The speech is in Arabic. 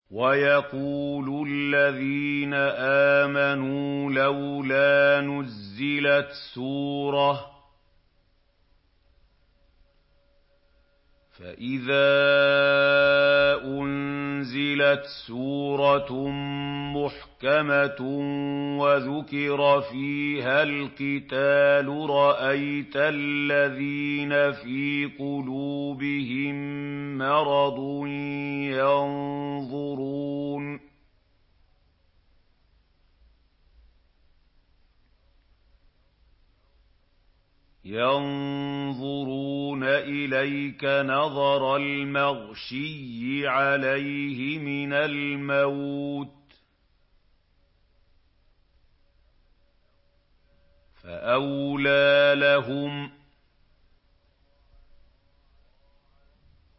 وَيَقُولُ الَّذِينَ آمَنُوا لَوْلَا نُزِّلَتْ سُورَةٌ ۖ فَإِذَا أُنزِلَتْ سُورَةٌ مُّحْكَمَةٌ وَذُكِرَ فِيهَا الْقِتَالُ رَأَيْتَ الَّذِينَ فِي قُلُوبِهِم مَّرَضٌ يَنظُرُونَ إِلَيْكَ نَظَرَ الْمَغْشِيِّ عَلَيْهِ مِنَ الْمَوْتِ ۖ فَأَوْلَىٰ لَهُمْ